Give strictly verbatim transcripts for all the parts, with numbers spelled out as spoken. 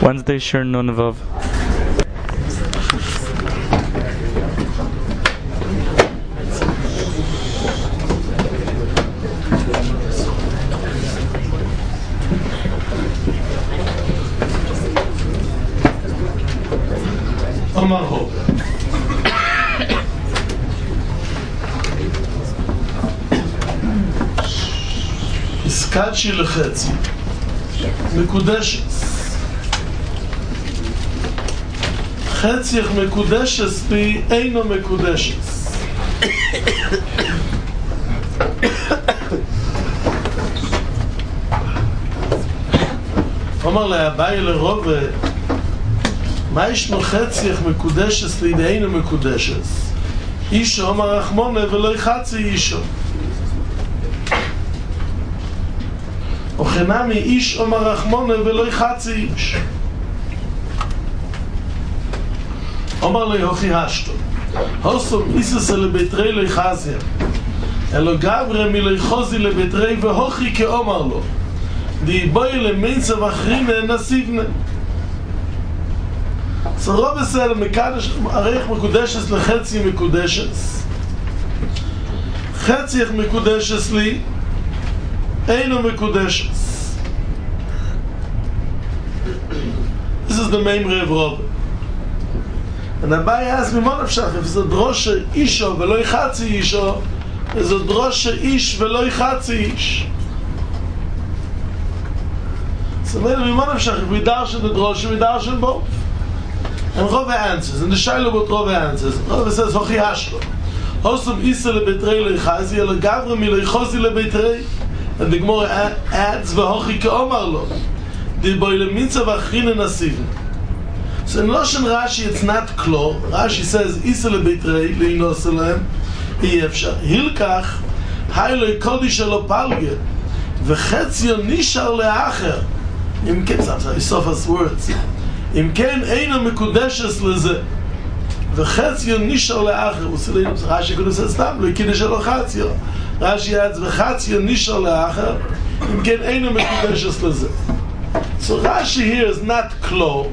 Wednesday Shir Nun Vav. Amar Ho. Iskachi lechetzi מקודשת חציך מקודשת בי אינו מקודשת אמר לה אביי לרוב מה ישנו חציך מקודשת בי אינו מקודשת אישו אמר רחמונה ולא חצי אישו וכנמי איש אומר רחמונה ולא חצי איש אומר לי הוכי השתו הוסום איסס לבטרי לא חזיה אלו גברה מלא חוזי לבטרי והוכי כאומר לו די בואי למנסה ואחרינה נסיבנה סרוב בסל מקדש ערך מקודשת לחצי מקודשת חצי מקודשת לי Eino Mekudeshes. This is the main Rev Rob. And Abai asked me, Monavshach, if it's a droshe isho velo chatzi isho, it's a droshe ish velo chatzi ish. So maybe Monavshach, if we darshan the droshe, we darshan both. And Rove answers, and the Shaila about Rove answers. Rove says, Hochi hashlo. Hosum isa lebetrei lo chazi, elo gavra mi lo chozi lebetrei. And the Gemara adds v'hochi ke'omar lo di boi leminza v'achrina nasiv. So in Loshen Rashi it's not klo. Rashi says isa lebetrei leinos elem iyefshar hilkach hayloi kodish elo palge v'chetzio nishar le'acher im ken sometimes Yisofas words im ken eino mekudeshes leze v'chetzio nishar le'acher Rashi could have said stam lo kiddush elo chatzio Rashi adds v'chatzio nishar le'acher im ken eino mekudeshes leze. So Rashi here is not klo.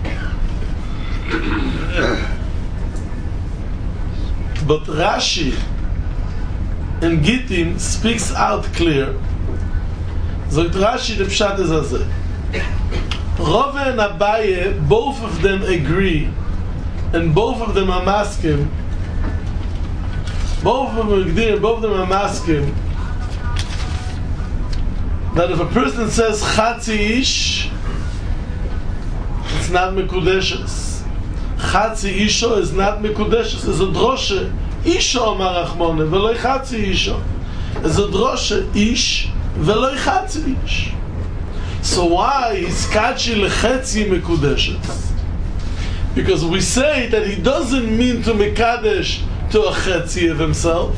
But Rashi in Gittin speaks out clear. Zogt Rashi the pshat is azeh. Rove and Abaye, both of them agree, and both of them are maskim. Both of them agree, and both of them are maskim. That if a person says chatzi ish, it's not mekudeshes. Chatzi isho is not mekudeshes. It's a droshe isho amar rachmone v'lo chatzi isho. It's a droshe ish v'lo chatzi ish. So why is kachi lechetzi mekudeshes? Because we say that he doesn't mean to mekadesh to a chetzi of himself.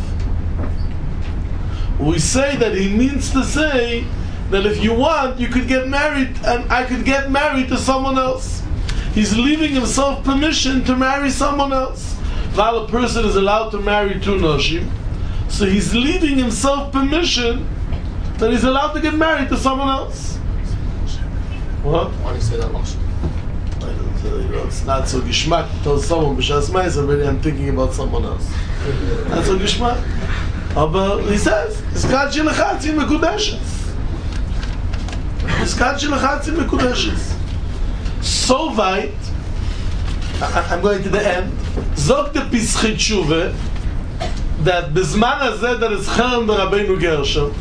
We say that he means to say that if you want, you could get married, and I could get married to someone else. He's leaving himself permission to marry someone else. While a person is allowed to marry two noshim, so he's leaving himself permission that he's allowed to get married to someone else. What? Why do you say that noshim? I don't know, you know, it's not so gishmak to tell someone b'shas ma'aser, really I'm thinking about someone else. Not so gishmak. But he says, "Iskachi lechatzi mekudeshes." Iskachi lechatzi mekudeshes. So weit, I'm going to the end. Zog the Pischei Tshuva that bizman hazeh that is Cherem b'Rabbeinu Gershom,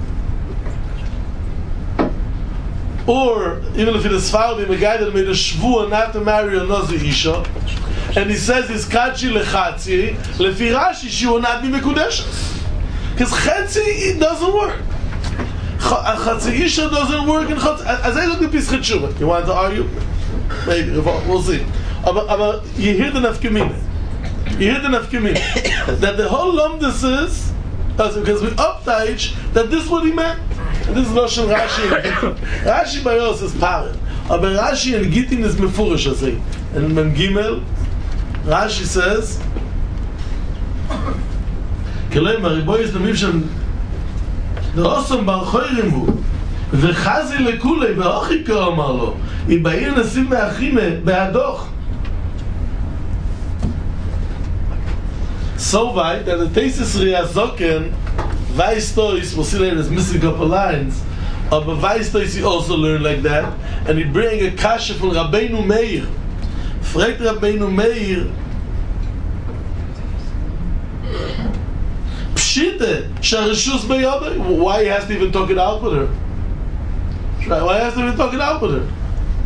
or even if it is Sfardim, a guy that made a shvuah not to marry a nozi isha, and he says he's kachi lechatzi, lefi Rashi she will not be mekudeshes, because chetzi it doesn't work. Chatzi isha doesn't work in chatzi. As I look at Pischei Tshuva, you want to argue? Maybe, we'll see. But, but you hear the nafkamina. You hear the nafkamina. That the whole lumdus is, because we uptage, that this is what he meant. And this is Loshen Rashi. Rashi Bayos is parent. But Rashi and Gittin is mefurish as he. And in Mem Gimel, Rashi says, Kelei Mariboy is the Mivshan, the Osam Bar Choyrim hu, וחזי לכולי ואוכיקו אמר לו אם בעיר נשים מאחימה בהדוך so weit that the thesis Riazoken Weistois, we'll see later, is missing a couple lines. But Weistois he also learned like that, and he bring a kasha from Rabbeinu Meir. Fragt Rabbeinu Meir, Pshite, Sharishus Beyada. Why he has to even talk it out with her? Why he has to even talk it out with her?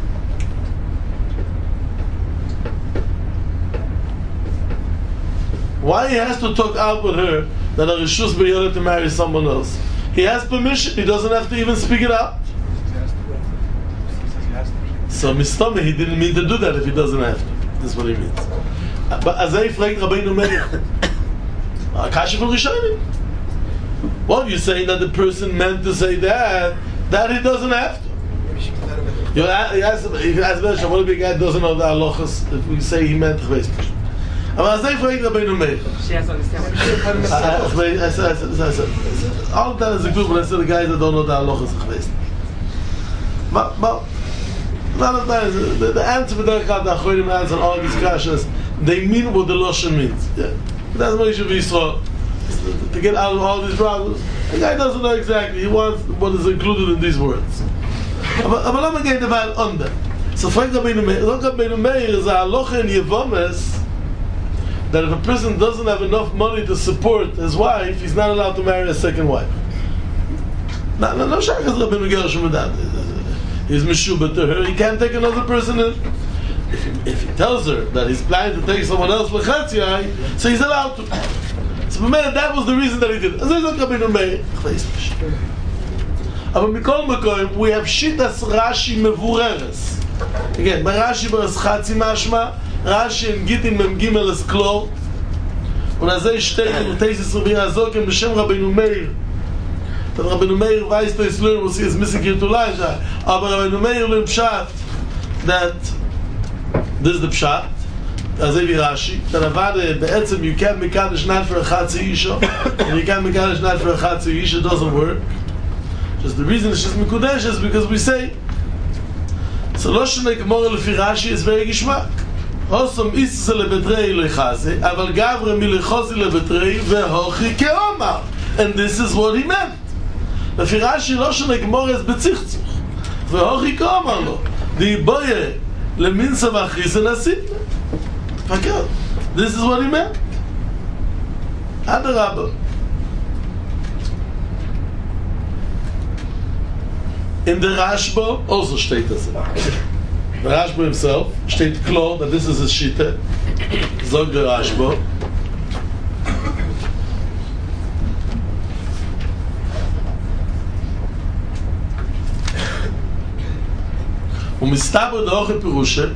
Why he has to talk out with her that a Rishus B'Yodah to marry someone else? He has permission. He doesn't have to even speak it out. So Mistome, he didn't mean to do that if he doesn't have to. That's what he means. But Azay fragt Rabbeinu Meir, Akasha from Rishonim. Well, you're saying that the person meant to say that, that he doesn't have to. You ask, you ask Bersha, what if a guy doesn't know the halachas if we say he meant to? אבל אז זה יפרק רבינו מאיר. All of that is a group when I say the guys that don't know the halachas chvest. But, but, none of that is, the, the answer for the Achronim answer on all these questions, they mean what the Loshen means. Yeah. That's what you should be Yisrael. To get out of all these problems. The guy doesn't know exactly, he wants what is included in these words. But let me get the value on that. So, Frank Rabbeinu Meir, Rabbeinu Meir is a halacha in Yevomes that if a person doesn't have enough money to support his wife, he's not allowed to marry a second wife. No, no, no, Shachas Rabbeinu Gershom with that. He's Meshubah to her, he can't take another person in. If he, if he tells her that he's planning to take someone else for Chatziyai, so he's allowed to. So for me, that was the reason that he did it. As I said, Rabbeinu Meir, but Mikol Makoim, we have Shitas Rashi Mevureres. Again, by Rashi Beres Chatzi Mashma, Rashi in Gittin Mem Gimel is Klor, und as er steht in Tesis Rabbi Azoken b'Shem Rabbeinu Meir. That Rabbeinu Meir weiß to his learn, was he is missing here to Elijah. Aber Rabbeinu Meir learned Pshat, that this is the Pshat, as er wie Rashi, that Avade, be'etzem, you can't make Kaddish not for a Chatzi Isha, and you can't make Kaddish not for a Chatzi Isha, doesn't work. Just the reason it's just Mikudesh is because we say, so Loshen Gemara lefi Rashi is very Gishmak. Osam Issa lebetrei lechaze, aval Gavre milechozi lebetrei vehochi keomar. And this is what he meant. Lefi Rashi Loshen Gemara is betzichzuch. Vehochi keomar lo. Di boye leminsa v'achrise nasitne. Fakir. This is what he meant. Adarabah. In the Rashba also steht das. The Rashba himself steht klar that this is a Shita. Zog the Rashba. Und mistaber der Oche Pirushe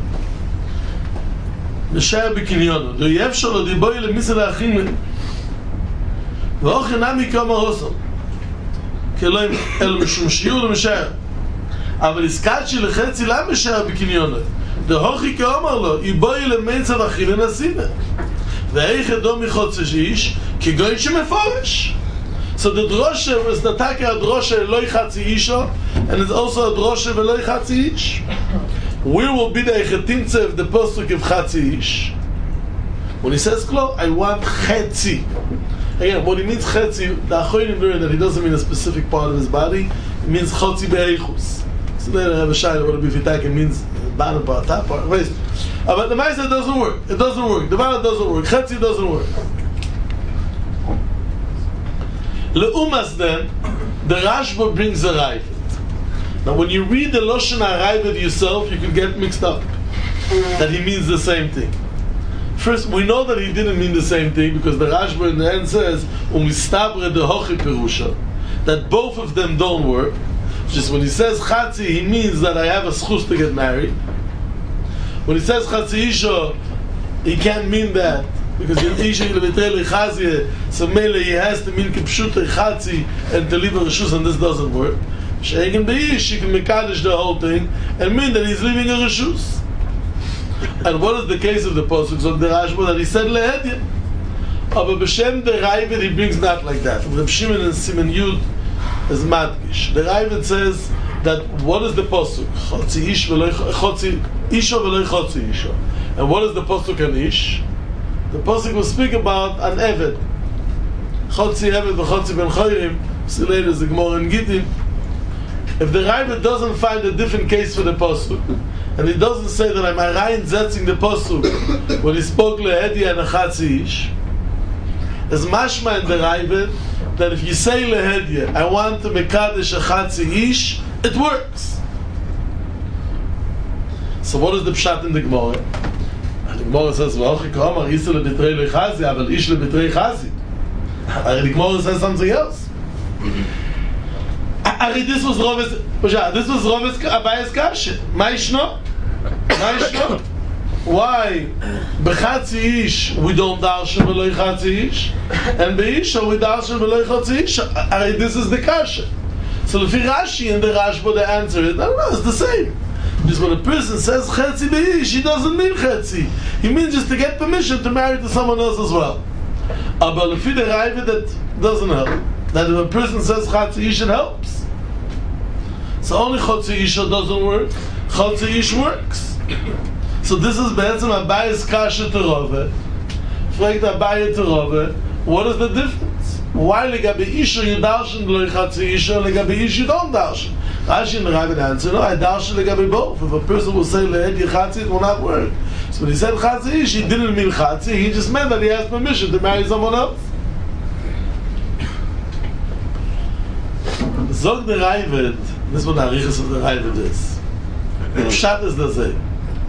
נשאר בקניונו. דו יב שלו דיבוי למיסה לאחים ואוכל נמי כמה רוסו כאלוהים אלו משום שיעור למשאר אבל הזכרת שלחצי למה משאר בקניונו דו הוכי כאומר לו איבוי למנצה ואחי לנסינה ואיך ידו מחוצש איש כגוי שמפורש. So the drosha was the taka drosha loy chatzi isho, and it's also a drosha veloy chatzi ish. Where will be the echetimtze of the postuk of chatzi ish? When he says klo, I want chetzi. Again, what he means chetzi, the Achronim learn that he doesn't mean a specific part of his body. It means chatzi be'eichus. So then I have a shayla what a bifitaka means bottom part, top part. But the ma'aseh doesn't work. It doesn't work. The bottom doesn't work. Chetzi doesn't work. Leumas then, the Rashba brings a Ravid. Now when you read the Loshen HaRavid yourself, you can get mixed up. That he means the same thing. First, we know that he didn't mean the same thing because the Rashba in the end says, Umistabre de Hochi Perusha, that both of them don't work. Just when he says Chatzi, he means that I have a schus to get married. When he says Chatzi Isha, he can't mean that. Because in Isha Lebetrei Lechazi, so mele he has to mean Kipshuta Chatzi and to leave a Rishus, and this doesn't work. She'egen Be'ish, he can Mekadosh the whole thing and mean that he's leaving a Rishus. And what is the case of the Pasuk of the Rashba that he said Lehedya? Aber B'Shem the Ravid he brings not like that. From Reb Shimon and Simon Yud is Madgish. The Ravid says that what is the pasuk? Chotzi ish v'lo chotzi isha v'lo chotzi isha. And what is the pasuk on ish? The pasuk will speak about an eved. Chotzi eved v'chotzi ben chayrim. See later the Gemara in Gittin. If the Ravid doesn't find a different case for the pasuk, and he doesn't say that I'm arayin zetzing the pasuk when he spoke lehedi and a chatzi ish, there's mashma in the Ravid that if you say lehedi, I want to mekadesh a chatzi ish, it works. So what is the pshat in the Gemara? And the Gemara says, "V'alchi k'amar isa lebitrei lechazi, aval ish lebitrei chazi." And the Gemara says something else. Ari, this was Roves, this was Roves Abayas Kasha. Ma'ishno? Ma'ishno? Why? B'chatzi ish we don't darshan v'lo chatzi ish, and b'isha we darshan v'lo chatzi ish. Ari, this is the Kasha. So if Rashi and the Rashba the answer is, no, no, it's the same. Just when a person says chatzi b'ish, he doesn't mean chatzi. He means just to get permission to marry to someone else as well. But if the Ravid that doesn't help. That if a person says chatzi ish, it helps. So only chotzi isha doesn't work. Chotzi ish works. So this is be'etzem Abayas Kasha to Rove. Fragt Abaye to Rove, what is the difference? Why legabe isha you darshan lo chatzi isha, legabe ish you don't darshan? Rashi and the Ravid answer, no, I darshan legabe both. If a person will say le'ed chatzi, it will not work. So when he said chatzi ish, he didn't mean chatzi, he just meant that he has permission to marry someone else. Zog the Ravid, this is what the Arichas of the Ravid is. The Pshat is the same.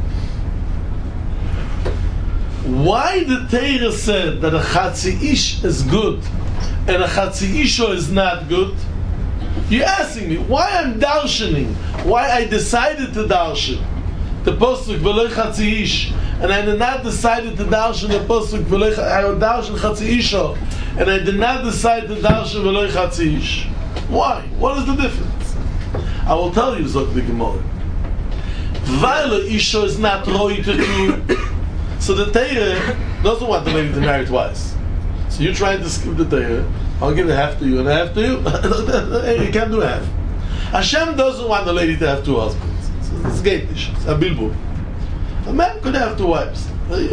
Why the Torah said that a Chatzi Ish is good and a Chatzi Isha is not good? You're asking me why I'm darshaning, why I decided to darshan the Pasuk V'lo Chatzi Ish, and I did not decide to darshan the Pasuk V'lo darshan Chatzi Isha, and I did not decide to darshan V'lo Chatzi Ish. Why? What is the difference? I will tell you, Zok the Gemara. V'lo Isha is not roi to do. So the Torah doesn't want the lady to marry twice. So you're trying to skip the Torah. I'll give a half to you and a half to you. You can't do half. Hashem doesn't want the lady to have two husbands. It's gatish. It's a bilbul. A man could have two wives.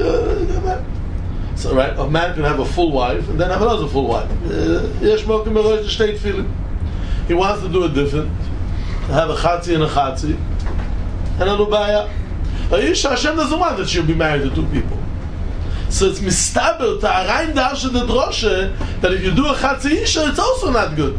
So right, a man can have a full wife and then have another full wife. He wants to do it different. Have a chatzi and a chatzi. And a lubaya. Hashem doesn't want that she'll be married to two people. So it's mistaber to arayin darshan the droshe that if you do a chatzi isha, it's also not good.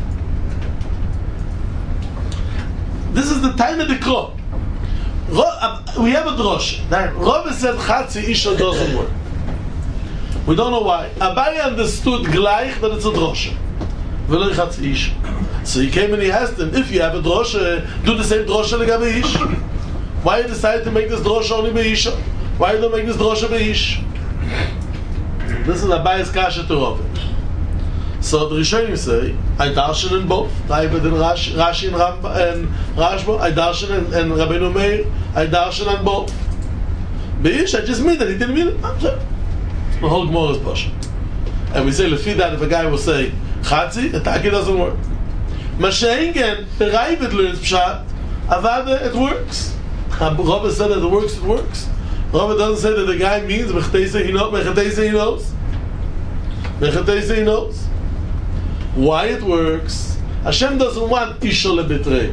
This is the time of the crop. We have a droshe. Rove said chatzi isha doesn't work. We don't know why. Abaye understood gleich that it's a droshe. V'lo chatzi isha. So he came and he asked him, if you have a droshe, do the same droshe legabe ish. Why you decided to make this droshe only be'isha? Why you don't make this droshe be'ish? This is Abayas Kasha to Rove. So the Rishonim say, I darshan in both. Ravid and Rashi, Rashi and, Ram, and Rashba. I darshan and, and Rabbeinu Meir. I darshan on both. Be'ish, I just mean that he didn't mean it. I'm sorry. The whole Gemara is Pasha. And we say, lefi that if a guy will say chatzi, the taki doesn't work. Mashengen, the Ravid learns pshat, avada, it works. Rove said that it works, it works. Rove doesn't say that the guy means Mechatesa he knows. Mechatesa he knows. Mechatesa he knows. Why it works? Hashem doesn't want Isha lebitrei,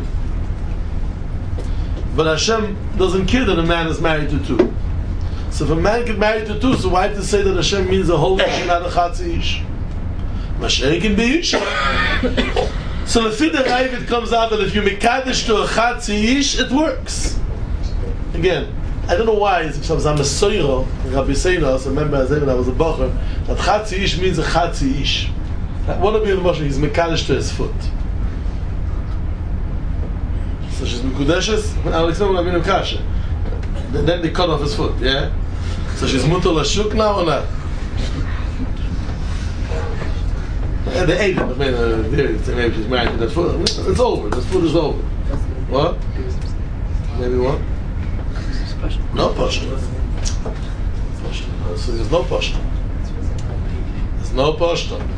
but Hashem doesn't care that a man is married to two. So if a man get married to two, so why have to say that Hashem means a whole Ish and not a Chatzi Ish? Mashiach can be Isha. So the Fidei Ravid comes out that if you mekadesh to a Chatzi Ish, it works. Again, I don't know why, because I'm a soiro, Rabbi Seinos, I remember when I was a bocher, that Chatzi Ish means a Chatzi Ish. One of the Moshe, he's mekadesh to his foot. So she's mekudeshes, I'll explain what I mean in Kasha. Then they cut off his foot, yeah? So she's mutter lashuk now or not? And they ate it, I mean, uh, maybe she's married to that foot. It's over, that foot is over. What? Maybe what? No pashto. So there's no pashto. There's no pashto.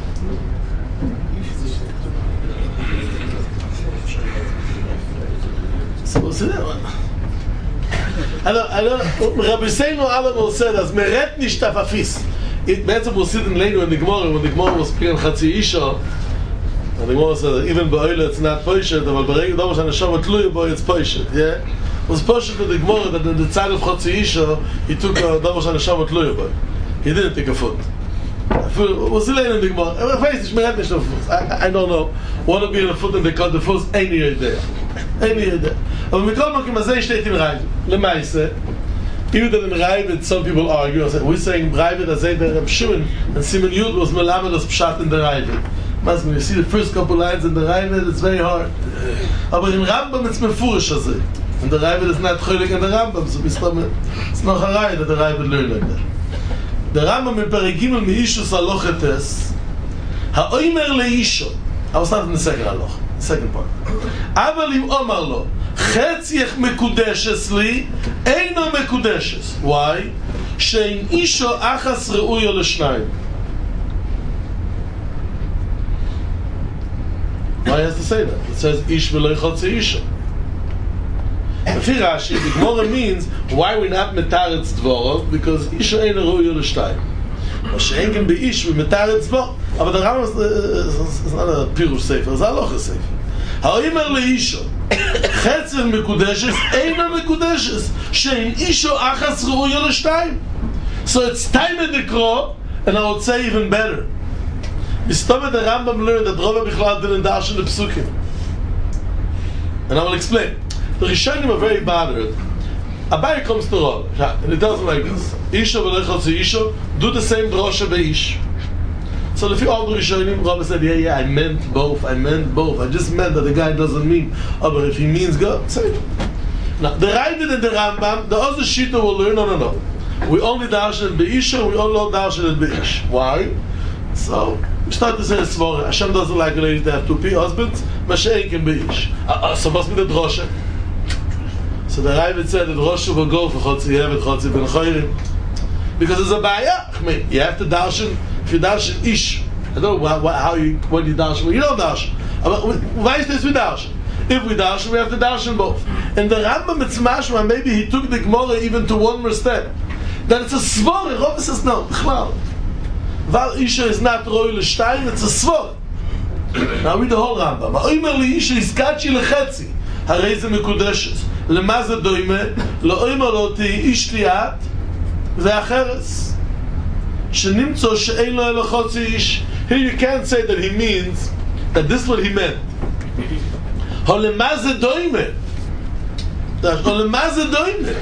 So what's it? I don't, I don't, Rabbi Seinu Alamal said, as meret nishtaf afis. בעצם הוא עושה לנו in the Gemara, when the Gemara was speaking חצי אישה, and the Gemara said, even באוילה it's not poishet, אבל ברגע דבר שהנשמה תלויה בו, it's poishet, yeah? It was poishet in the Gemara that in the side of חצי אישה, he took a דבר שהנשמה תלויה בו. He didn't take a foot. הוא עושה לנו in the Gemara. Face, יש מרת נשתף פוס. I don't know. Want to be in a foot and they cut the foot, אין לי יודע. אין לי יודע. אבל מכל מקום הזה שתית עם רייב. למעשה, even that in Ravid, some people argue, we're saying Ravid as they Reb Shimon and Simon Yud was Melamed as Pshat in the Ravid. When you see the first couple lines in the Ravid, it's very hard. But in Rambam, it's Mefurish as it. And the Ravid is not Cholik in the Rambam, so it's not a Ravid that the Ravid learned like that. The Rambam in Perigimel Meishus Alochetes, Ha'oimer Leisho. I was not in the second Aloch, second part. Avalim Omar Lo. חצייך מקודשס לי, אינו מקודשס. Why? שאין אישו אחס ראויו לשניים. Why has to say that? It says, איש ולא יחוצי אישו. לפי רש"י, the Gemara means, why we not מתרץ דבורוב? Because אישו אינו ראויו לשניים. מה שאין גם באיש ומתרץ דבור, אבל the Rambam is not a פירוש ספר, זה הלוך הספר. האומר לאישו, חצר מקודשס, אינו מקודשס, שאין אישו אחס ראויו לשתיים. So it's time in the crow, and I would say even better. Mistomah the Rambam learned that Rava Bichlal didn't dash in the Psukim. And I will explain. The Rishonim are very bothered. Abaye comes to Rava, and it tells him like this. Isha v'lechot to Isha, do the same drosha be'ish. So if you all the Rishonim, Rava said, yeah, yeah, I meant both, I meant both. I just meant that the guy doesn't mean, oh, but if he means God, say it. Now, the Ravid and the Rambam, the other Shita will learn, no, no, no. We only darshan in Be'isha, we only darshan in Be'ish. Why? So, we start to say Svora. Hashem doesn't like a lady to have two husbands, Mashiach and Be'ish. Uh, uh, so must be the Drosha. So the Ravid said that Drosha will go for Chotzi Yevet, Chotzi Ben Choyrim. Because there's a Baya. I mean, you have to darshan, if you darshan Ish. I don't know how, how you, when you darshan, well, you don't darshan. Why is this we darshan? If we darshan, we have to darshan both. And the Rambam, it's mashma, maybe he took the Gemara even to one more step. That it's a svor. Rava says no. Val Isha is not Roy L'Shtayim, it's a svor. Now read the whole Rambam. Ha'omer li Isha iskachi lechetzi, harei ze mekudeshes. Lema ze doime, la'omer lo tihi ish liat, ve'acheres. Shenimtzo she'ein lo elachotzi ish. Here you can't say that he means that this is what he meant. Ha'lema ze doime. Ha'lema ze doime.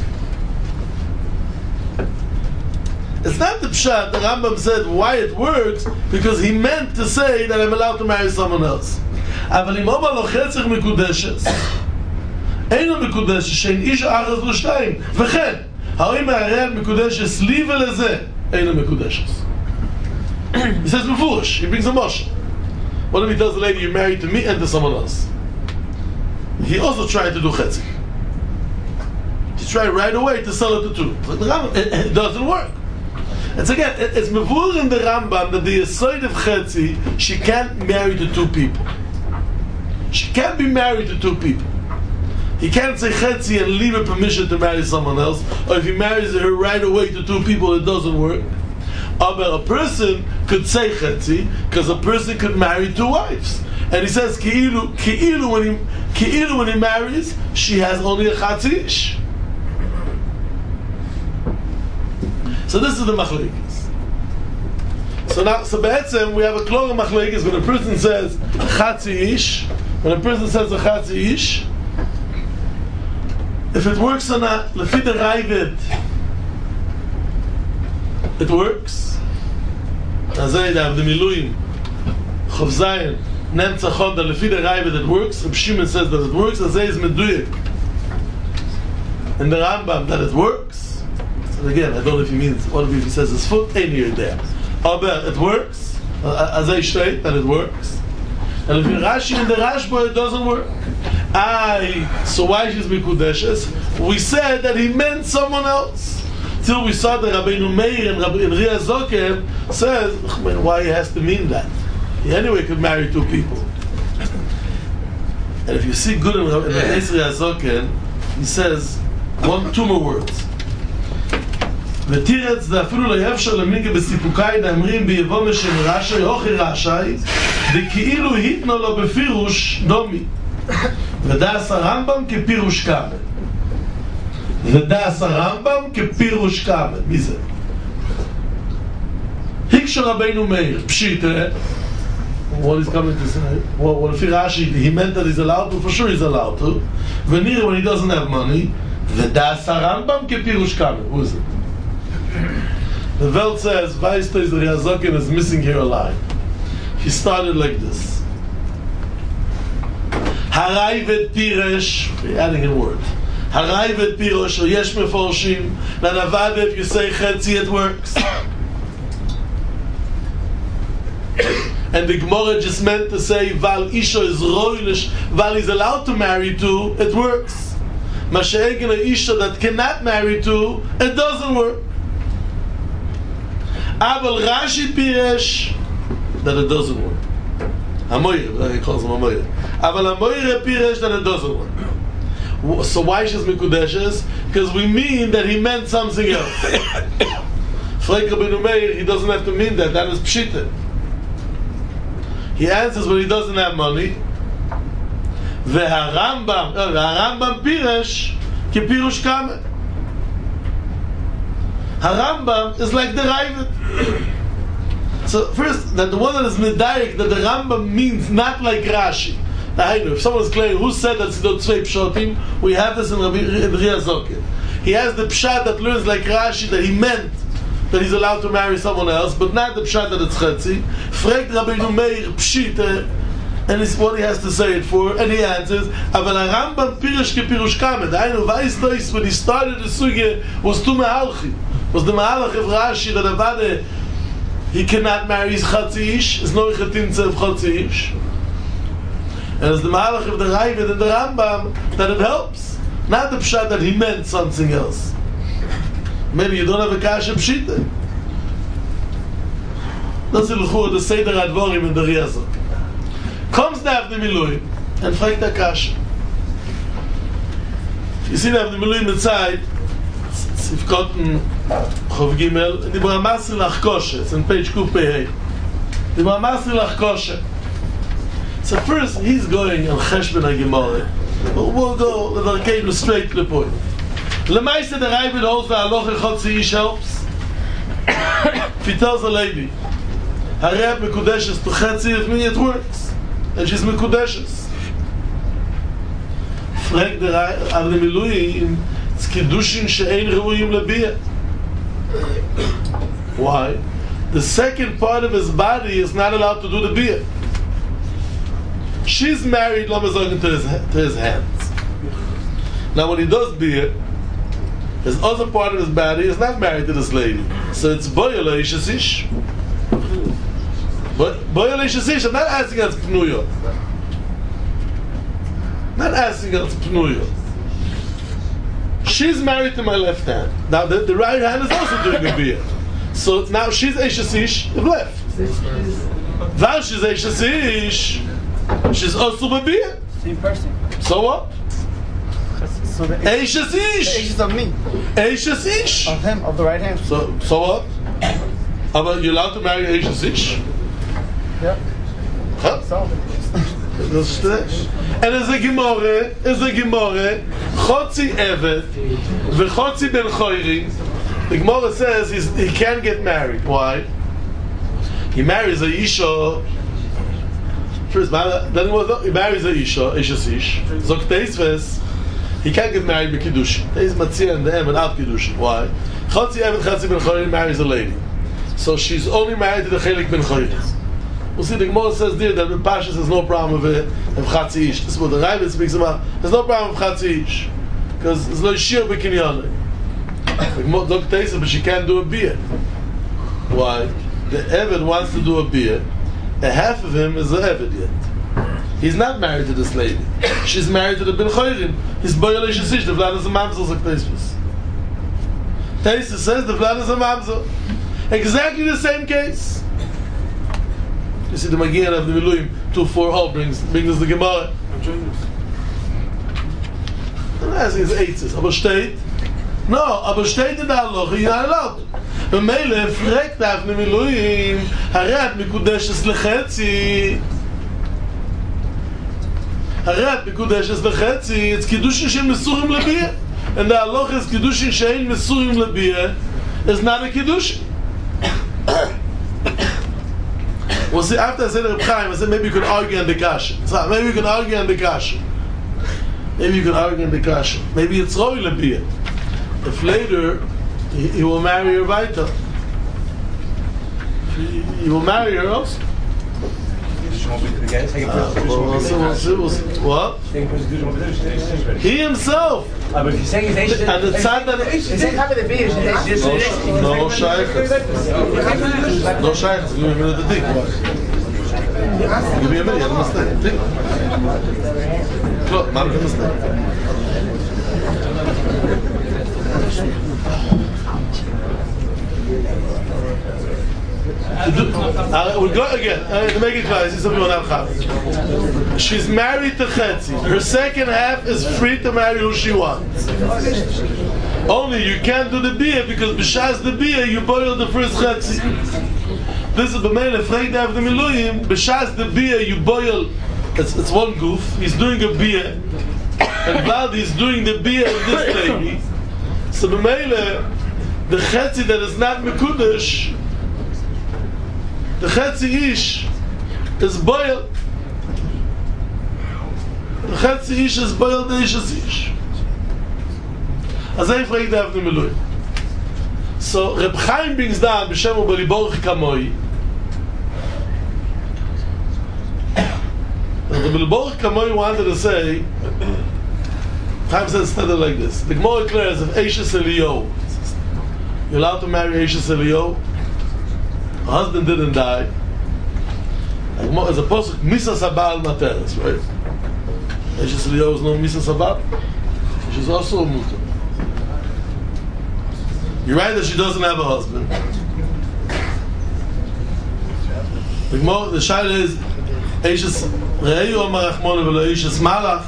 It's not the pshat. The Rambam said why it works because he meant to say that I'm allowed to marry someone else. אבל אם אומר לו חצר מקודשת, אינו מקודשת שאין איש אחת לשתיים, וכן, האם מהרעל מקודשת לי ולזה, אינו מקודשת. He says מפורש, he brings a motion. What if he tells the lady you're married to me and to someone else? He also tried to do chetzi. He tried right away to sell it to two. But the Rambam, it, it doesn't work. It's again, it's mevur in the Rambam that the Yesod of Chetzi, she can't marry to two people. She can't be married to two people. He can't say Chetzi and leave her permission to marry someone else, or if he marries her right away to two people, it doesn't work. But a person could say Chetzi, because a person could marry two wives. And he says, Ki'ilu, Ki'ilu when he, Ki'ilu when he marries, she has only a Chatzi ish. So this is the machlekes. So now, so be'etzem, we have a klor machlekes when a person says chatzi ish. When a person says a chatzi ish, if it works or not, lefi the Ravid, it works. Azay they have the miluim, Chav Zayin, Nemtza Choda, lefi the Ravid, it works. Reb Shimon says that it works. Azay is meduyek. And the Rambam that it works. Again, I don't know if he means, what if he says his foot, ain't here there. Aber it works, as I state, that it works. And if you Rashi in the Rashba, it doesn't work. I, so why is Mikudeshes? We said that he meant someone else. Till we saw that Rabbeinu Meir and Rabbi Ria Zoker says, why he has to mean that? He anyway could marry two people. And if you see good in the Esri Azoken, he says one, two more words. ותירץ זה אפילו לא יאפשר למינגה בסיפוקאי דאמרים ביבוא משם רשאי אוכי רשאי וכאילו היתנו לו בפירוש דומי ודעס הרמב"ם כפירוש כמה ודעס הרמב"ם כפירוש כמה מי זה? הקשר רבינו מאיר פשיטה what is coming to say well, well, לפי רש"י he meant that he's allowed to for sure he's allowed to ונראה when he doesn't have money ודעס הרמב"ם כפירוש כמה who is it? The Welt says, Weißt is the Riazokin is missing here a line. He started like this. Harai vet piresh, adding a word. Harai vet piresh, or yesh meforshim, nanavad if you say chetzi it works. And the Gemara just meant to say, Val isha is roilish, Val is allowed to marry to, it works. Mashe'egen a isha that cannot marry to, it doesn't work. Abel Rashi Piresh that it doesn't work. Amoyer, he calls him Amoyer. Abel Amoyer Piresh that it doesn't work. So why is Mikudeshes? Because we mean that he meant something else. Frek Rabbeinu Meir, he doesn't have to mean that. That is Pshita. He answers when he doesn't have money. VeHarambam, VeHarambam Piresh ki Pirush Kamen. Harambam is like the Ravid. So first, that the one that is Medarik, that the Rambam means not like Rashi. Now, I know, if someone is claiming, who said that Tzidot Tzvei Pshotim, we have this in Riazokin. He has the Pshat that learns like Rashi, that he meant that he's allowed to marry someone else, but not the Pshat that it's Chetzi. Frekt Rabbeinu Meir Pshita, and it's what he has to say it for, and he answers, Aval Harambam Pirush ke Pirush Kamed. I know, Weiss Dois, when he started the Sugya, was Tu Me'alchi. Was the Mahalach of Rashi that Avade he cannot marry his Chatzi Ish, is no Ichatinze of Chatzi Ish. And as the Mahalach of the Ravid and the Rambam that it helps. Not the Pshat that he meant something else. Maybe you don't have a Kasha Pshita. That's the Luchur, the Seder Advorim in the Riazot. Comes the Avnei Milui and fragt the Kasha. You see the Avnei Milui inside Sifkotten Chov Gimel, the Bramasri Lach Kosher. It's on page Kuf Pei. The Bramasri Lach Kosher. So first he's going on Cheshbon HaGemara. We'll go with our cable straight to the point. Lemaise the Ravid holds the Halacha Chatzi Ish helps. If he tells a lady, Hareb Mekudeshes to Chetzi, it means it works. And she's Mekudeshes. Frag the Avnei Milui, it's Kiddushin she'ein reuyim lebiyah. Why? The second part of his body is not allowed to do the biyah. She's married, Lamazogin, to his to his hands. Now, when he does biyah, his other part of his body is not married to this lady, so it's boyale ishasish. But boyale ishasish, I'm not asking us pnuyo. Not asking us pnuyo. She's married to my left hand. Now the, the right hand is also doing a biyah. So now she's ishasish left. While she's ishasish, she's also a biyah. Same person. So what? So the Eishes ish. Eishes of me. Eishes ish. Of him, of the right hand. So, so what? But you're allowed to marry Eishes ish? Yeah. Huh? So. Das ist das. And as a Gemore, as a Gemore, Chotzi Evet, V'chotzi Ben Choyri, the Gemore says he's, he can't get married. Why? He marries a Isha. First, then he, was, he marries a Isha, Eishes ish. Zok Teisves, he can't get married by Kiddushin. There's Matzia and the Em and out Kiddushin. Why? Chotzi Evet, Chotzi Ben Choyri marries a lady. So she's only married to the Chelik Ben Choyri. We'll see the Gemara says there that the Pashas has no problem with it of Chatzi Ish. This is what the Ravid speaks about. There's no problem with Chatzi Ish. Because there's no Shir B'Kinyan. The Gemara Dok Teisa, but she can't do a beer. Why? The Eved wants to do a beer. A half of him is an Eved yet. He's not married to this lady. She's married to the Ben Choyrim. He's Boyal Ishasish. The Vlad is a Mamzel, like Teisvus. Teisa says the Vlad is a Mamzel. Exactly the same case. You see the Magian of the Miluim two forty brings brings us the Gemara. as is eitzes, aber steht, no, aber steht in der Halacha, you're not allowed. ומילא פרק דאפנה מילואים, הרי את מקודשת לחצי. הרי את מקודשת לחצי, it's קידושין שהם מסורים לבייה. And the halacha is קידושין שאין מסורים לבייה, is not a קידושין. Well, see, after I said Reb Chaim, I said maybe you could argue on the kasha. So maybe you can argue on the kasha. Maybe you can argue on the kasha. Maybe it's roi lebiya. If later he, he will marry her weiter, he, he will marry her also. Uh, we'll see, we'll see, we'll see. What? He himself. Aber if you're saying it's Asian, and the side that it's having the beer, it's no shaykhs. No shaykhs. Give me a minute to think. Give me a minute. You have a mistake. Think. Look, man, you have a mistake. Uh, we'll go again. Uh, to make it clear, this is something on Al. She's married to Chetzi. Her second half is free to marry who she wants. Only you can't do the beer because b'shas the beer you boil the first Chetzi. This is b'meile fragt af the miluyim. B'shas the beer you boil. It's, it's one goof. He's doing a beer, and while he's doing the beer of this lady, so b'meile the Chetzi that is not mekudesh. The Chetzi Ish is boiled. The Chetzi Ish is boiled, the Ish is Ish. As I frage the Avnei Milui. So, Reb Chaim brings down, B'Shem u'Baliborch Kamoi. And the Baliborch Kamoi wanted to say, Chaim says instead of like this. The Gemara declares if Eishes Eliyahu, you're allowed to marry Eishes Eliyahu. Her husband didn't die. As opposed to Misa Sabal Materes, right? Eishes Eliyahu is no Misa Sabal. She's also a mutter. You're right that she doesn't have a husband. The Gemara, the Shaila is Eishes Re'eyu Amar Rachmona v'lo Eishes Malach.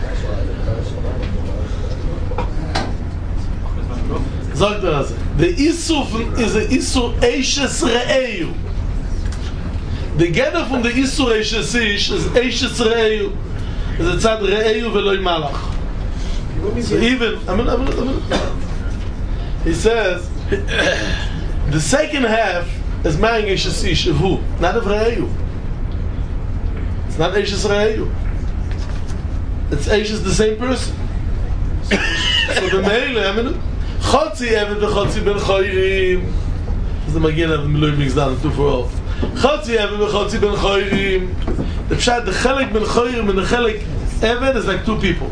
Sagt er also. The Isur is a Isur Eishes Re'eyu. The gather from the Isur Eishes Ish is Eishes Re'eyu. Is a tzad Re'eyu v'lo Malach. So even, I mean, I mean, I mean, he says, the second half is marrying Eishes Ish of who? Not of Re'eyu. It's not Eishes Re'eyu. It's Eishes the same person. So the Meile, I mean, Chotzi Eved v'Chotzi ben Choyrim. This is the Magen of the Milui brings down two for all. Chotzi Eved v'Chotzi ben Choyrim. The Pshat, the Chelek ben Choyrim and the Chelek Eved is like two people.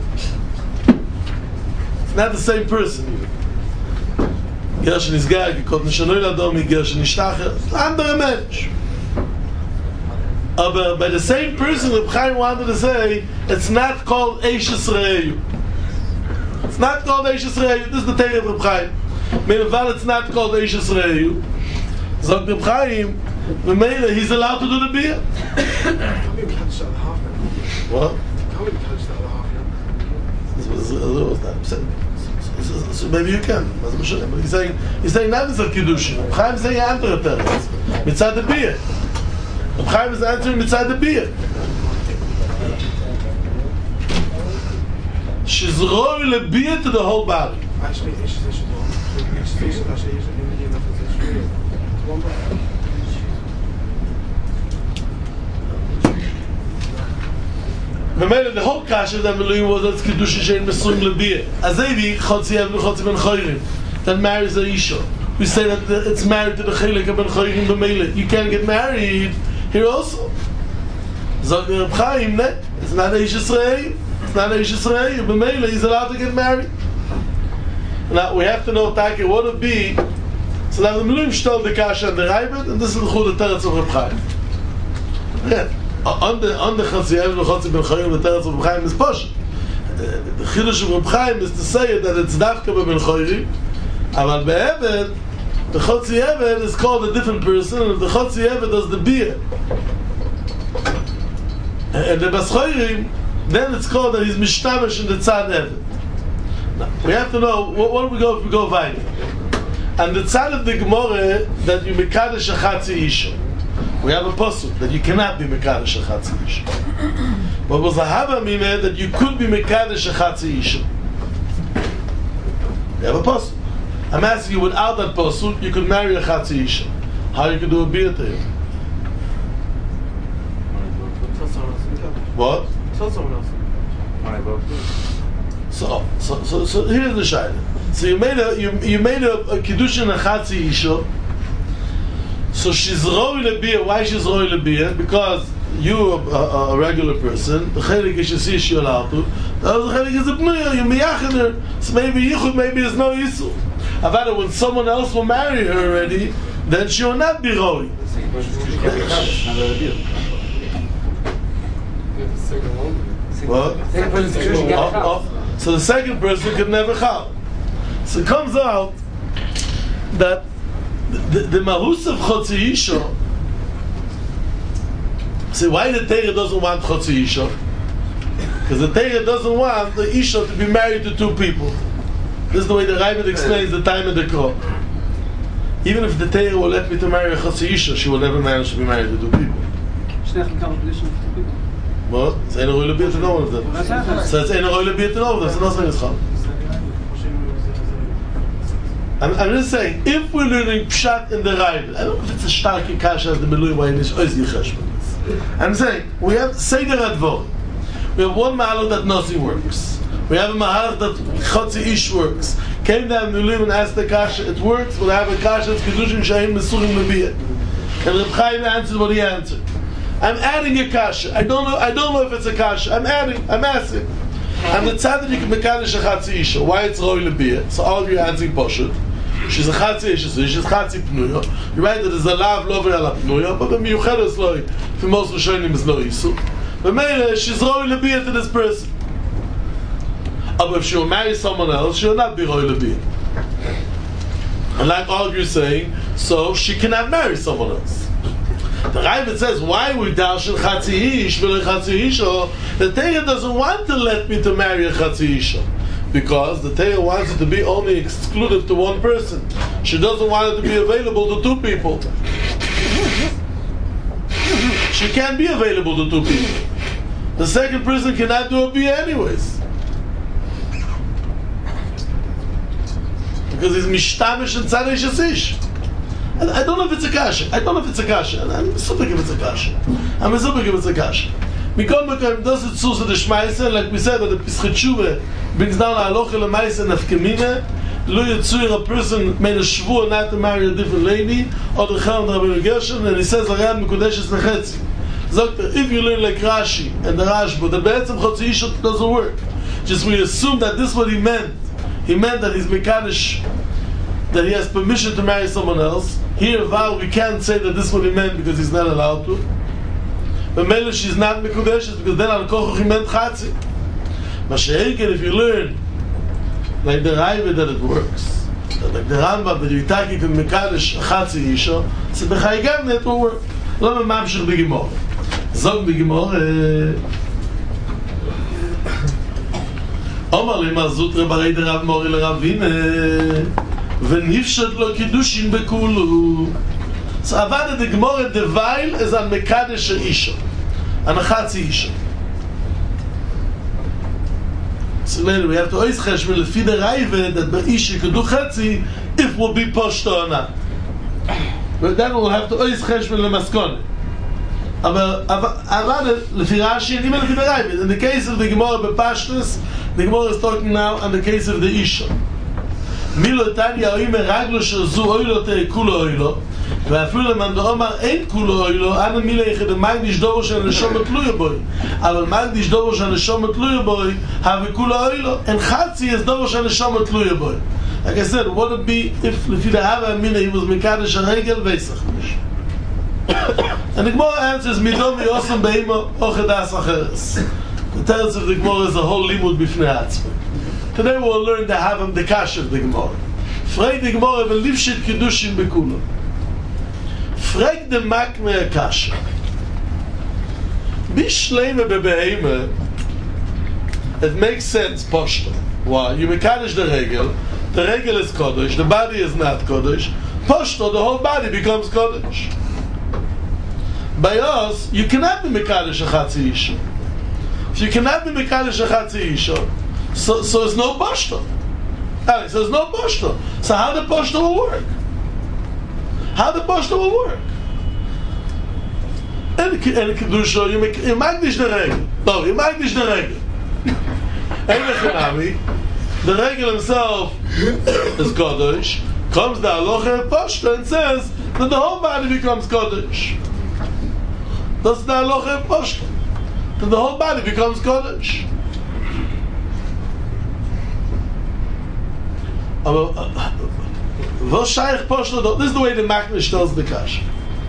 It's not the same person. Gersh Nizgag, Gekot Nishanoi Ladomi, Gersh Nishtacher. Andere Mensch. But by the same person, Reb Chaim wanted to say, it's not called Eishes Re'eyu. It's not called Eishes Re'eyu. This is the Torah of Reb Chaim. Meanwhile, it's not called Eishes Re'eyu. Zog Reb Chaim, Meanwhile, he's allowed to do the beer. What? So maybe you can. But he's saying, he's saying not as a Kiddushin. Reb Chaim is saying answer to it. Mitzad the beer. Reb Chaim is answering Mitzad the beer. She's roy lebiyah to the whole body. Actually, it's just it's just actually it's one body. Remember the whole kasha that Meluim was that Kedusha shein mesurim lebiyah. Azevi chotzi ev chotzi ben choyrim that marries a isha. We say that it's married to the chelik ben choyrim b'meila. You can't get married here also. Zog Reb Chaim, ne? It's not Eishes Re'eyu. It's not Eishes Re'eyu. B'meila, he's allowed to get married. Now, we have to know, Taki, what would be... So now the Meluim stole the kasha and the Raibet, and this is the Chud Teretz of Reb Chaim. Again, on the on the Chatzi Ev, the Chatzi Ben Chaim, the Teretz of Reb Chaim is Posh. The Chiddush of Reb Chaim is to say that it's Dafka Ben Choyrim, but Be'eved, the Chatzi Eved is called a different person, and the Chatzi Eved does the beer. And the Bas Choyrim, then it's called that he's Mishtamash in the Tzad Eved. Now, we have to know, what, what do we go if we go weiter? And the side of the Gemara that you mekadesh a chatzi isha. We have a pasuk that you cannot be mekadesh a chatzi isha. But was a hava mimeh that you could be mekadesh a chatzi isha. We have a pasuk. I'm asking you, without that pasuk, you could marry a chatzi isha. How you could do a beer to him? What? Tell someone else. So, so, so, so here's the shayla. So you made a you you made a, a kiddush in a chatzi isha. So she's roi lebiyah. Why she's roi lebiyah? Because you a, a, a regular person. The chelik is she she allowed to. The other chelik is a bnei. You miyached her. So maybe yichud, maybe there's no yisur. About it, when someone else will marry her already, then she will not be roi. What? Oh, oh. So the second person could never chal. So it comes out that the, the mahus of Chotzi Isha. See, why the Torah doesn't want Chotzi Isha? Because the Torah doesn't want the Isha to be married to two people. This is the way the Ravid explains the time of the Krah. Even if the Torah will let me to marry a Chotzi Isha, she will never manage to be married to two people. What? It's ain't a royal beer to know of them. So it's ain't a royal beer to know of them. So that's not what's I'm, I'm just saying, if we're learning Pshat in the Ravid, I don't know if it's a starke kasha as the Melui way in this Oizgi Cheshbon. I'm saying, we have Seder Advor. We have one Mahalach that nothing works. We have a Mahalach that Chotzi Ish works. Came down Melui and asked the kasha, it works, but I have a kasha that's Kedushin Shahim Mesurim Lebiyah. And Reb Chaim answered what he answered. I'm adding a kasha. I don't know. I don't know if it's a kasha. I'm adding. I'm asking. I'm the tzaddik mekadesh a chatzi isha. Why it's roi lebiyah? So all of you answering poshut. She's a chatzi isha. So she's chatzi pnuya. You're right that there's a lav lover ala pnuya, but the miyucheres loy for most rishonim is no isu. But maybe she's roi lebiyah to this person. But if she will marry someone else, she will not be roi lebiyah. And like all of you saying, so she cannot marry someone else. The Ravid says, why we darshan chatzi ish v'le chatzi isha? The Torah doesn't want to let me to marry a chatzi isha, because the Torah wants it to be only exclusive to one person. She doesn't want it to be available to two people. She can't be available to two people. The second person cannot do a bia anyways, because he's mishtamish and tzadei ish. I don't know if it's a kasha. I don't know if it's a kasha. I'm super if it's a kasha. I'm super if it's a kasha. Mikol Mekom does it so the Shmaisa, like we said that the Pischei Tshuva brings down a halacha lemaisa nafkamina. Lo yitzur a person made a shvur not to marry a different lady, or the Chal Rabbeinu Gershon, and he says L'Rayad Mekudeshes Nechetzi. Zokter, if you learn like Rashi and the Rashba, the Be'etzem Chotzi Isha doesn't work. Just we assume that this is what he meant. He meant that he's Mekadesh, that he has permission to marry someone else. Here, Val, we can't say that this is what he meant because he's not allowed to. But Mela, she's not Mekudeshes because then Al-Kochoch he meant Chatzi. Mashiach, if you learn like the Ravid that it works, that like the Rambam that you take it in Mekadesh Chatzi Isha, so the Chayyim it will work. Let me mamshich the Gemara. Zog the Gemara. Omar li Mazutre barei de Rav Mori le Ravine. ונפשט לו קידושין בכולו. So עבד the Gemara the Weil is an Mekadesh Isha, an Chatzi Isha. So later we have to always cheshbon lefi the Ravid that the Isha could do Chatzi if will be Poshto or not. But then we'll have to always cheshbon lemaskone. Aber עבד lefi Rashi and even lefi the Ravid. In the case of the Gemara bepashtus, the Gemara is talking now on the case of the Isha. Milo Tanya Oime Raglo Shazu Oilo Te Kulo Oilo ואפילו למאן דאמר אין כולו אוילו אנה מילה יחד המקדיש דובו של הנשום תלוי בוי אבל מקדיש דובו של הנשום תלוי בוי הווי כולו אוילו אין חצי יש דובו של הנשום תלוי בוי. Like I said, what would it be if לפי דהבה המילה he was מקדש הרגל ויסחמיש? And the Gemara answers midom yosem beimo ochedas acheres. The teretz of the Gemara is a whole limud b'fnei atzma. Today we'll learn the Havam, the Kasha of the Gemara. Frag the Gemara of a livshit kedushin bekulo. Frag the makme Kasha. Bishleime bebeheime. It makes sense, Poshta. Why? You mekadosh the regel. The regel is kodesh. The body is not kodesh. Pashto, the whole body becomes kodesh. By us, you cannot be mekadosh a chatzi isha. If you cannot be mekadosh a chatzi isha, so so there's no pashto. Alex, there's no pashto. So how the pashto will work? How the pashto will work? And and kedusha, you make you magdish the regel. No, you magdish the regel. And the regel himself is kodesh. Comes the halacha pashto and says that the whole body becomes kodesh. That's the halacha pashto. That the whole body becomes kodesh. Was shaykh pashto? This is the way the Makna tells the kash.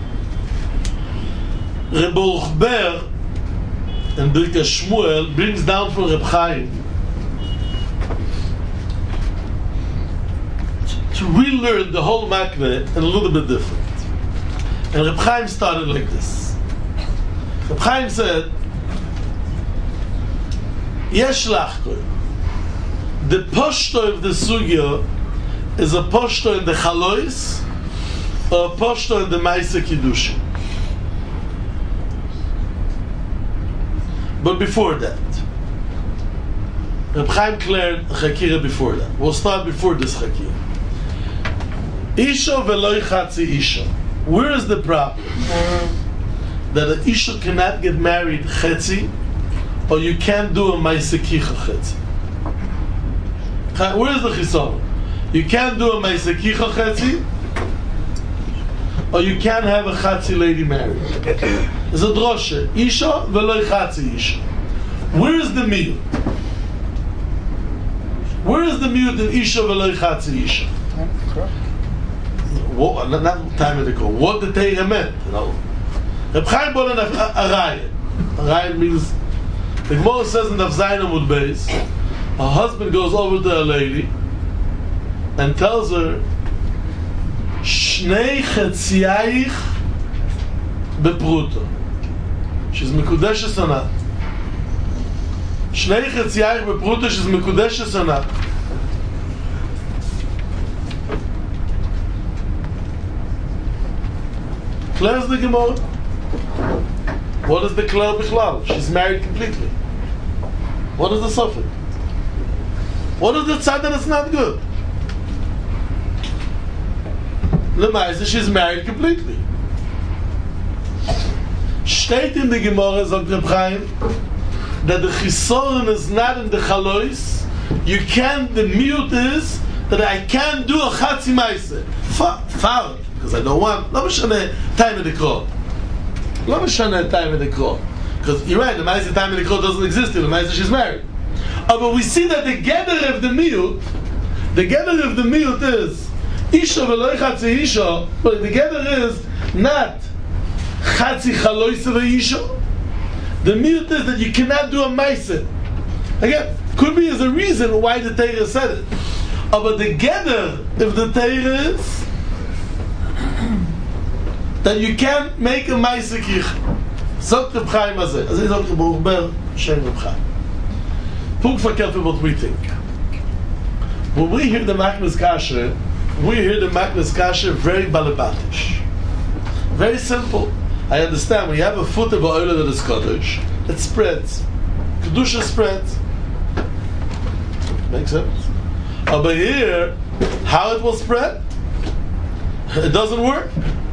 Reb Ber and Birkas Shmuel brings down from Reb Chaim to relearn the whole Makna and a little bit different. And Reb Chaim started like this. Reb Chaim said, Yesh lachkoi. The pashto of the sugya is a pashto in the chalois or a pashto in the Maisa Kiddushin. But before that, Reb Chaim cleared Chakira before that. We'll start before this Chakira. Isha veloy chatzi Isha. Where is the problem? That an Isha cannot get married chetzi, or you can't do a Maisa Kicha chetzi. Where is the Chisor? You can't do a Maisa Kicha chetzi, or you can't have a chatzi lady married. It's a droshe. Isha veloy chatzi Isha. Where is the miyut? Where is the miyut in Isha veloy chatzi Isha? What, not, not time of the call. What the Torah meant, you know? Reb Chaim brought in a, a, a raya. A raya means, the Gemara says in the Zayin Amud Beis, a husband goes over to a lady and tells her, Shnei chetziyaich bepruta. She's mekudeshes anat. Shnei chetziyaich bepruta, she's mekudeshes anat. Clears the Gemara. What is the Kler Bichlal? She's married completely. What is the suffix? What is the tzad that it's not good? Lemaisa, she's married completely. Steht in the Gemara, sagt Reb Chaim, that the chisoron is not in the chalois. You can't, the mute is that I can't do a chatzi maise. Far, because I don't want. Lo mishane time of the call. Lo mishane time of the call. Because you're right, the maise time of the call doesn't exist in the maise she's married. Oh, but we see that the gather of the mute, the gather of the mute is Isha veloy chatzi Isha, but the gather is not chatzi chalois Isha. The mute is that you cannot do a maise. Again, could be as a reason why the Torah said it. Oh, but the gather of the Torah is that you can't make a maise kich. Sagt Reb Chaim azeh. Azeh sagt Reb Ber Shem Reb Chaim. Punkt verkehrt für what we think. When we hear the Maknas Kasher, we hear the Maknas Kasher very balabatish. Very simple. I understand, when you have a foot of oil that is Kodesh, it spreads. Kedusha spreads. Makes sense? Over here, how it will spread? It doesn't work.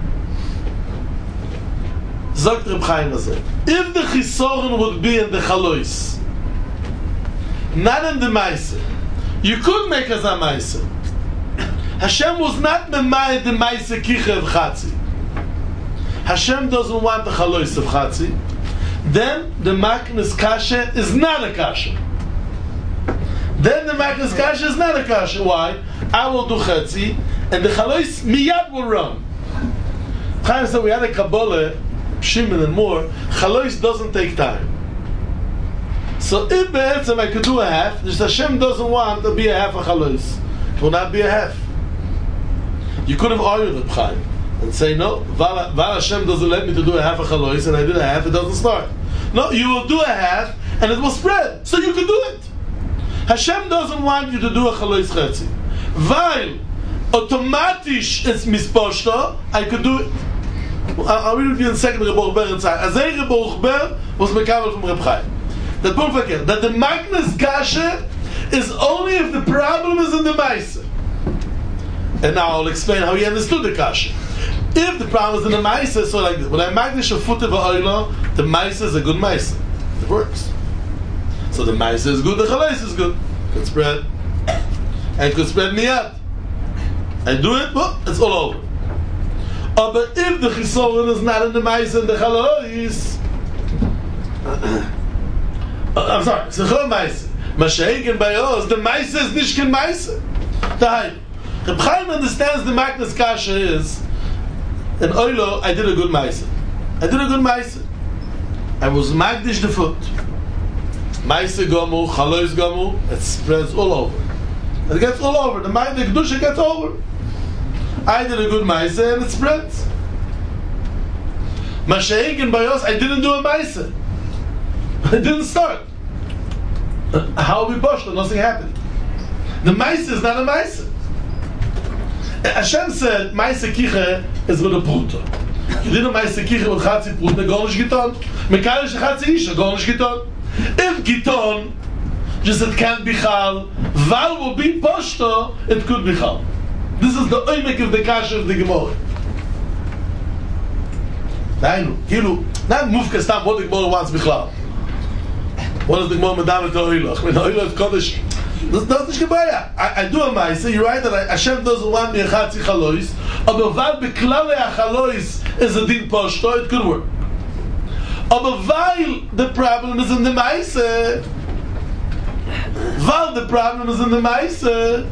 Sagt Reb Chaim azeh. If the chisoron would be in the chalois, not in the maise, you could make as a maise. Hashem was not memay the maise kicha of chatzi. Hashem doesn't want the chalois of chatzi. Then the Maknas Kasha is not a kasha. Then the Maknas Kasha is not a kasha. Why? I will do chatzi, and the chalois miyad will run. Chaim said we had a Kabbalah, Shimon and more. Chalois doesn't take time. So if be'etzem I could do a half, just Hashem doesn't want to be a half a chalois. It will not be a half. You could have argued with Chaim and say, no, Val Hashem doesn't let me to do a half a chalois, and I did a half, it doesn't start. No, you will do a half, and it will spread. So you can do it. Hashem doesn't want you to do a chalois chetzi. Weil automatisch it's misposhto, I could do it. I'll read with you in a second the Rebbe Ber inside. As a Rebbe Ber was mekabel from Reb Chaim. That point verkehrt, that the Magnus Kasha is only if the problem is in the Maisa. And now I'll explain how he understood the Kasha. If the problem is in the Maisa, so like this. When I Magnus Shafute V'Oilo, the Maisa is a good Maisa. It works. So the Maisa is good, the Chalais is good. Could spread. And could spread miyad. I do it, well, it's all over. Oh, but if the Chisoron is not in the Maisa and the Chalais, I'm sorry, it's a Chol Maisa. Masha'egen by us, the Maisa is Nishkin Maisa. Tahai. Reb Chaim understands the Magnus Kasha is, in Oilo, I did a good Maisa. I did a good Maisa. I was Magdish the foot. Maisa Gomu, Chalois Gomu, it spreads all over. It gets all over. The Maisa, the Kedusha gets over. I did a good Maisa and it spreads. Masha'egen by us, I didn't do a Maisa. I didn't start. How will we push? Nothing happened. The Maisa is not a Maisa. Hashem said, Maisa Kiche is with a Pruta. You did a Maisa Kiche with Chatzi Pruta, go nish Giton. Mekalish Chatzi Isha, go nish Giton. If Giton, just it can't be Chal, Val will be Poshto, it could be Chal. This is the oimek of the Kasha of the Gemara. Dainu, Kilu, not Mufka Stam, what the Gemara wants Bichlal. What is the Gemara Medamet Oilach? When Oilach Kodesh, that's not Gebaya. I do a Maisa, you're right that I, Hashem doesn't want me a Chatzi Chalois, aber weil Beklale Chalois is a Din Poshto, it could work. Aber weil the problem is in the Maisa, weil the problem is in the Maisa,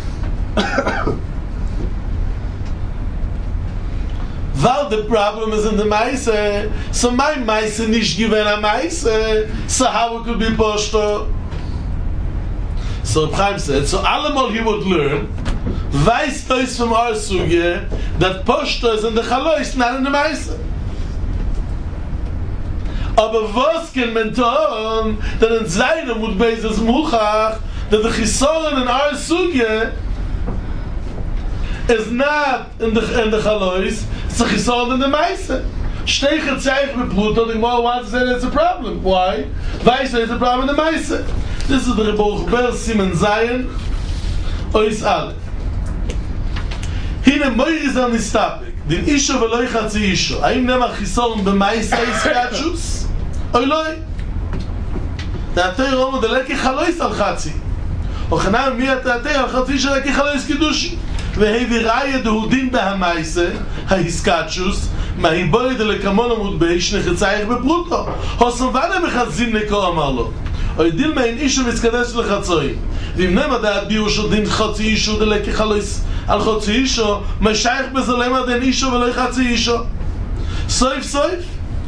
Weil the problem is in the Maisa, so my Maisa nish given a Maisa, so how it could be Poshto? So Chaim said, so allemal he would learn, weiß tois from our Sugye, that Poshto is in the Chalois, not in the Maisa. Aber was can man tun, that in Zaydam would be this Muchach, that the Chisoron in our Sugye is not in the in the Chalois, it's a Chisoron in the Maisa. Steicher Zeich with Pluto, the Gemara wants to say that's a problem. Why? Weiß it's a problem in the Maisa. This is the Rebbe Ber Simen Zayin, Ois Aleph. Hine Moiris an this topic. Den Isho v'loi Chatzi Isho. Haim nemar Chisoron b'Maisa Iskatshus? Oiloi. Da Atei Romo de Leki Chalois al Chatzi. Ochanam mi Atei al Chatzi Isho Leki Chalois Kiddushi. והביא ראיה דהודין בהמייסה, ההסקאצ'וס, מהיבוי דלקמון עמוד בי, שנחצייך בפרוטו. הוסנבנה מחזים נקו אמר לו. או ידיל מהן אישו מסקדש לחצוי. ואם נמד הביאו שדין חצי אישו דלקי חלויס על חצי אישו, משייך בזלם עדין אישו ולא חצי אישו. סויף סויף.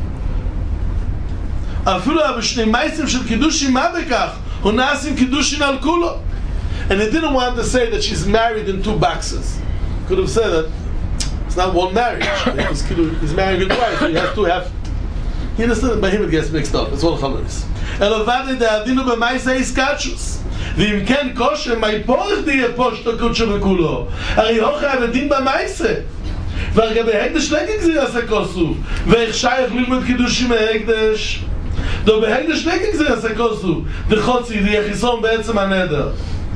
אפילו בשני מייסים של קידושין מה בכך? הוא נעשים קידושין על כולו. And he didn't want to say that she's married in two boxes. Could have said that it's not one marriage. He's, he's marrying it twice, so he has to have. He understood that by him it gets mixed up. It's all chalores. Elovade de adinu b'maisa iskachus. V'im ken kosher ma'ipolech diye poshto kutsho v'kulo. Ari hocha adin b'maisa. V'argabe hekdesh legek zira se kosu. V'ech shayach lilmud kiddushim hekdesh. Do behekdesh legek zira se kosu. D'chotzi di'echison be'etzem haneder.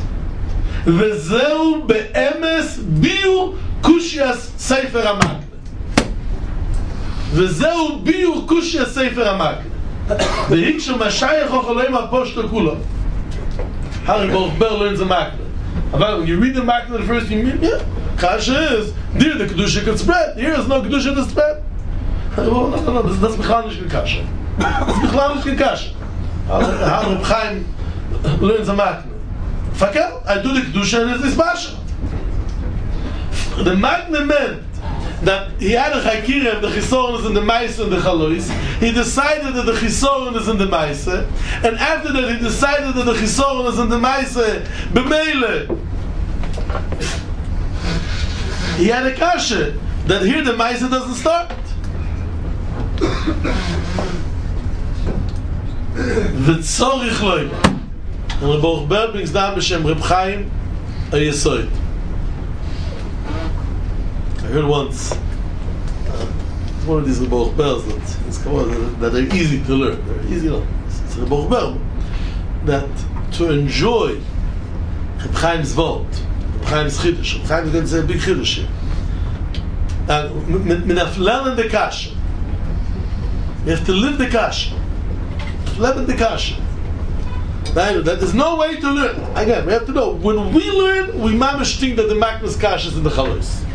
וזהו באמס ביור קושיאס ספר המקנה. וזהו ביור קושיאס ספר המקנה. והיקשו משייך אוכלים הפושטו כולו. Harry Baruch Ber learns the Makna. But when you read the Makna the first you mean, yeah, Kasha is, there the Kedusha could spread. Here is no Kedusha to spread. No, no, no, no, that's Bichlal Nish Kasha. That's Bichlal Nish Kasha. Harry Chaim learns the Makna. Fakel, I do the Kedusha and it's this Basha. The Magna meant that he had a Chakira, the Chisoron is in the Maisa and the Chalois. He decided that the Chisoron is in the Maisa. And after that he decided that the Chisoron is in the Maisa. B'meile. He had a Kasha that here the Maisa doesn't start. V'tzorich loy. And Reb Baruch Ber brings down B'Shem Reb Chaim a Yesoid. I heard once, uh, one of these Reb Baruch Bers that, it's, that they're easy to learn. They're easy, you know. It's Reb Baruch Ber that to enjoy Reb Chaim's Wort, Reb Chaim's Chiddush, Reb Chaim is going to say a big Chiddush here. And min have learned the kasha. You have to live the kasha. Live in the kasha. That there's no way to learn. Again, we have to know. When we learn, we mamish think that the maknas kasha is in the chalos.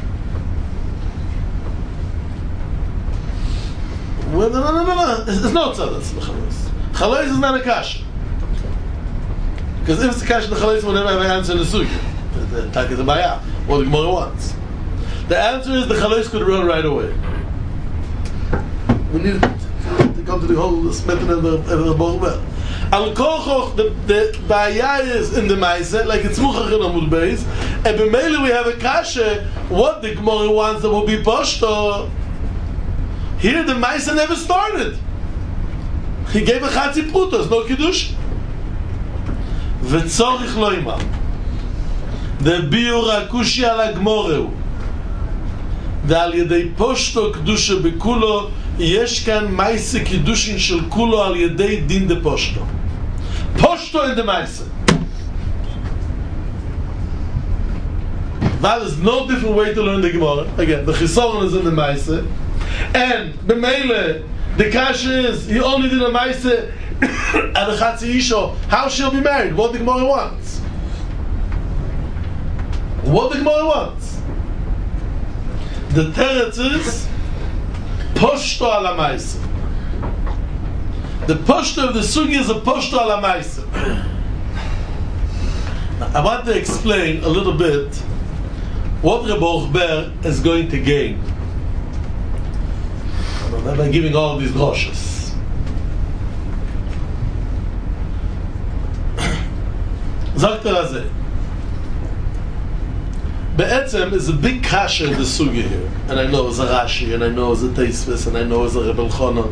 Well, no, no, no, no, no. There's no tzadas in the chalos. Chalos is not a kasha. Because if it's a kasha in the chalos, we'll never have an answer in the sugya. The tak is a bayah. What the Gemara wants. The answer is the chalos could run right away. We need to come to the whole smitten of the Baruch Ber. Al kochoch, the the bayah is in the ma'aseh, like it's muchach in Amud Beis, and b'meili we have a kasha. What the Gemara wants that will be pashto. Here the ma'aseh never started. He gave a chatzi prutos, no kiddush. V'tzorich lo imam. The biur akushi ala Gemoreu. ועל ידי פושטו קדושה בכולו יש כאן מייסה קידושין של כולו על ידי דין דה פושטו פושטו in the מייסה that is no different way to learn the Gemara. Again, the chisoron is in the mייסה and b'meile the kasha is he only did a mייסה at a chatzi isho. How she'll be married? What the Gemara wants what the Gemara wants. The teretz is poshto ala ma'aseh. The poshto of the sugi is a poshto ala ma'aseh. I want to explain a little bit what Reb Baruch Ber is going to gain by giving all of these droshes. Sagt er azeh. Be'etzem is a big kasha in the sugya here, and I know it's a Rashi, and I know it's a Teisvis, and I know it's a Reb Elchanan.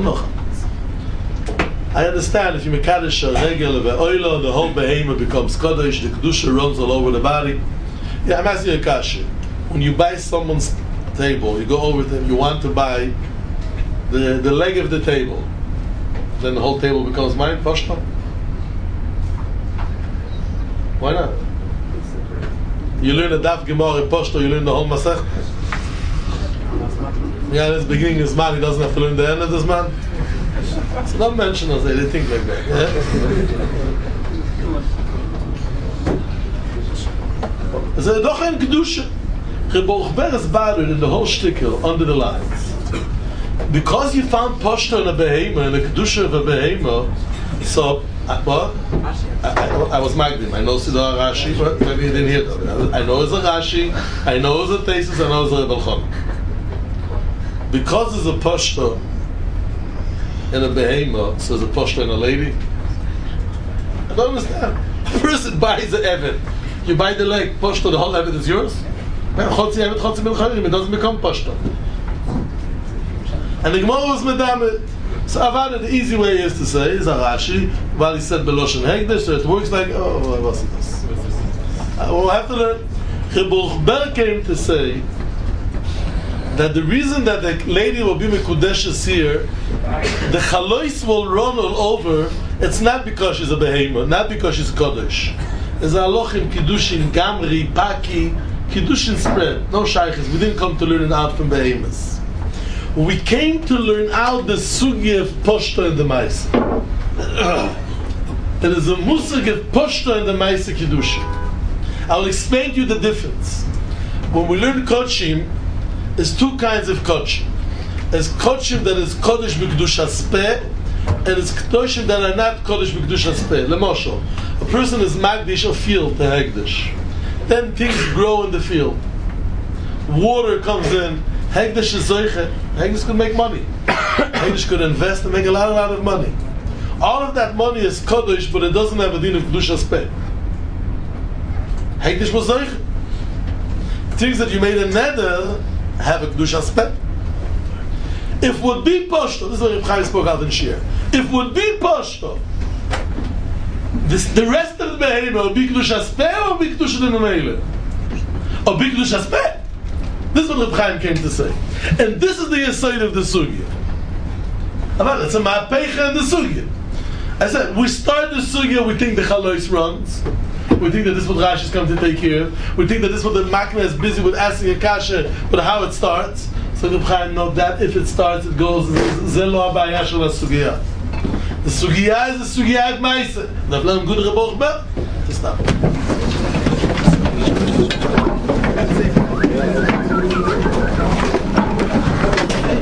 I understand if you mekadesh a regel of oilo, the whole behemoth becomes kodesh, the kedusha runs all over the body. Yeah, I'm asking you a kasha. When you buy someone's table, you go over to them, you want to buy the the leg of the table, then the whole table becomes mine. Pashto? Why not? You learn a daf gemara in Pashto, you learn the whole masech. Yeah, in the beginning of this man, he doesn't have to learn the end of this man. So don't mention us, they think like that. Yeah? So doch ein kedusha. Reb Baruch Ber is bothered in the whole shtickle under the lines. Because you found Pashto in a behemoth, in a kedusha of a behemoth, so Uh, what? I, I, I was Magdim. I know Siddur Rashi, but maybe you didn't hear that. I know it's a Rashi, I know it's a Tesis, I know it's a Reb Elchanan. Because it's a Pashto in a behemoth, so it's a Pashto in a lady. I don't understand. A person buys an Eved. You buy the leg, Pashto, the whole Eved is yours? It doesn't become Pashto. And the Gemara was Medamet. So Avada, the easy way is to say is a Rashi, while he said Beloshen Hegdesh, so it works like, oh, why wasn't this? Uh, we'll have to learn. Reb Baruch Ber came to say that the reason that the lady will be Mekudeshes here, the Chalois will run all over, it's not because she's a behemoth, not because she's Kodesh. It's a Alochim, Kiddushin, Gamri, Paki, Kiddushin spread. No Shaykhis, we didn't come to learn it out from behemoths. We came to learn out the sugi of Pashto and the Maisa. There is a musig of Pashto and the Maisa Kiddushin. I'll explain to you the difference. When we learn Kodshim, there's two kinds of Kodshim. There's Kodshim that is Kodesh B'Kedusha Speh, and there's Kodshim that are not Kodesh B'Kedusha Speh. L'moshel, a person is Magdish a field to Hegdish. Then things grow in the field. Water comes in. Hegdish is Zoiche. Hegdish could make money. Hegdish could invest and make a lot, a lot of money. All of that money is Kodesh, but it doesn't have a din of Kedusha Speh. Hegdish was Zoiche. Things that you made a neder have a Kedusha Speh. If would be Pashto, this is what Reb Chaim spoke out in Shir. If would be Pashto, This, the rest of the behavior, or bikdush aspeh, or bikdush the memele? Or bikdush aspeh? This is what Reb Chaim came to say. And this is the aside of the sugya. About it's a ma'apecha in the sugya. I said, we start the sugya, we think the chalois runs. We think that this is what Rashi is come to take care of. We think that this is what the Makna is busy with asking a kasha, but how it starts. So Reb Chaim know that if it starts, it goes, Zelo abaya shel sugya. The sugya is the sugya of Maisa. Now, let him go to Reb Ochber to stop.